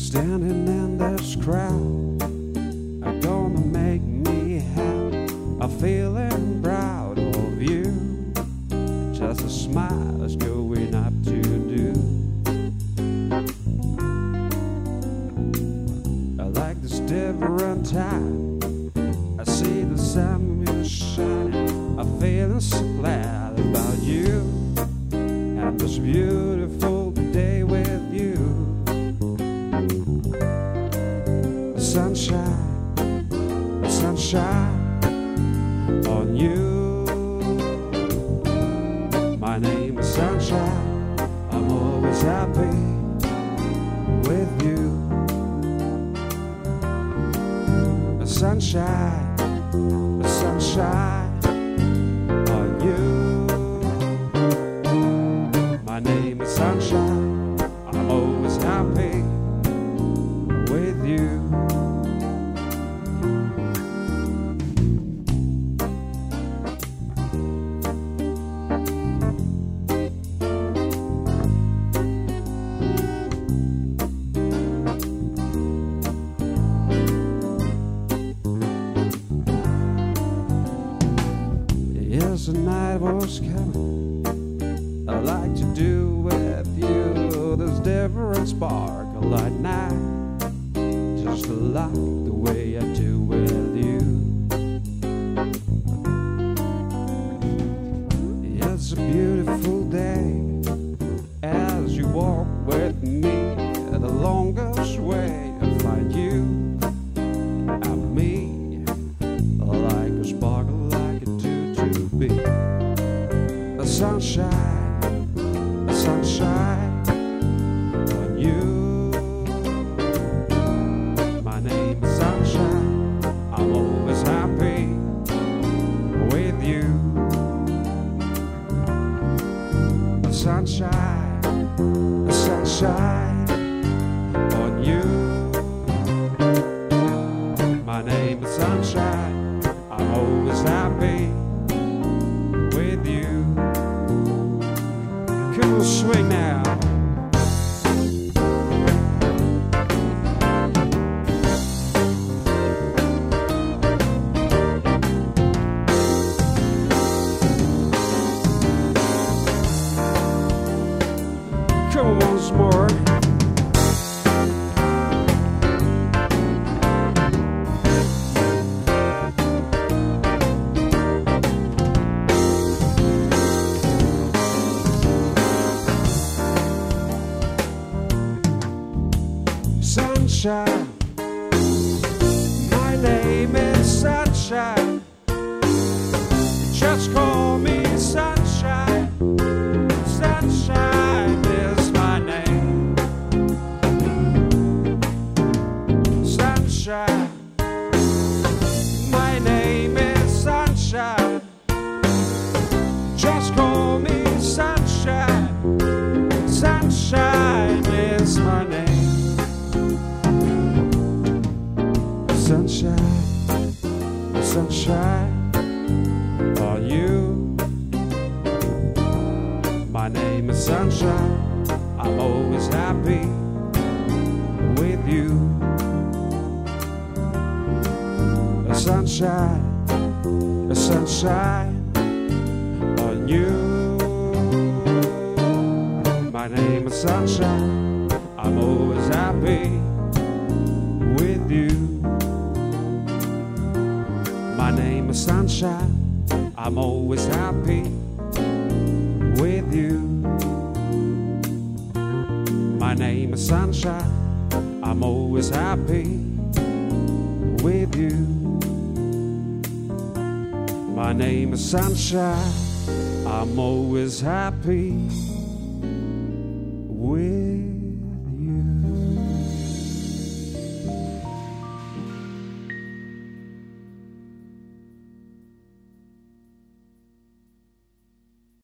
Standing in this crowd are gonna make me happy. I'm feeling proud of you. Just a smile is going up to do. I like this different time. I see the sun is shining. I'm feeling so glad about you and this beautiful day with you. Sunshine, sunshine on you. My name is Sunshine. I'm always happy with you. Sunshine, sunshine on you. My name is Sunshine. I'm always happy with you. Yes, the night was coming. I like to do with you this different sparkle at night, just like the way I do with you. It's a beautiful day as you walk with me. The longest way to find you and me, like a sparkle. The sunshine, the sunshine on you. My name is Sunshine. I'm always happy with you. The sunshine, the sunshine on you. My name is Sunshine. I'm always happy with you. Come on, swing now. Come on, once more. Sunshine, my name is Sunshine. Just call me Sunshine. Sunshine is my name. Sunshine, my name is Sunshine. Just call me Sunshine. Sunshine is my name. Sunshine, sunshine on you. My name is Sunshine. I'm always happy with you. Sunshine, sunshine on you. My name is Sunshine. I'm always happy with you. My name is Sunshine. I'm always happy with you. My name is Sunshine. I'm always happy with you. My name is Sunshine. I'm always happy